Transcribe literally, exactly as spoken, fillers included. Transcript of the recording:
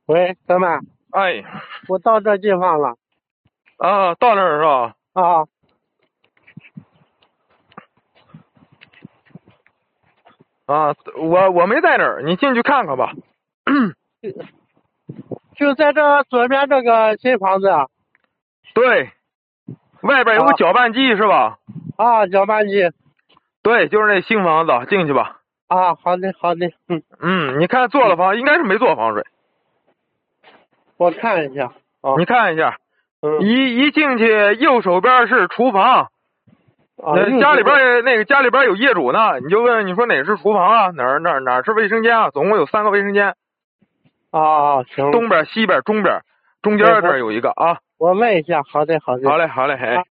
喂，哥们， 哎， 我到这地方了。 啊，到那儿是吧？ 啊， 啊，我我没在那儿，你进去看看吧。 就在这左边这个新房子。 对，外边有个搅拌机是吧？ 啊，搅拌机。 对，就是那新房子，进去吧。 啊，好的好的，嗯嗯，你看做了防，应该是没做防水。 我看一下。啊， 你看一下， 嗯， 一一进去右手边是厨房， 啊， 那家里边那个家里边有业主呢，你就问你说哪是厨房啊？哪儿哪儿哪儿是卫生间啊？总共有三个卫生间。 啊，行。 东边、西边、中边，中间这儿有一个啊。 我问一下，好的好的。 好嘞好嘞，哎。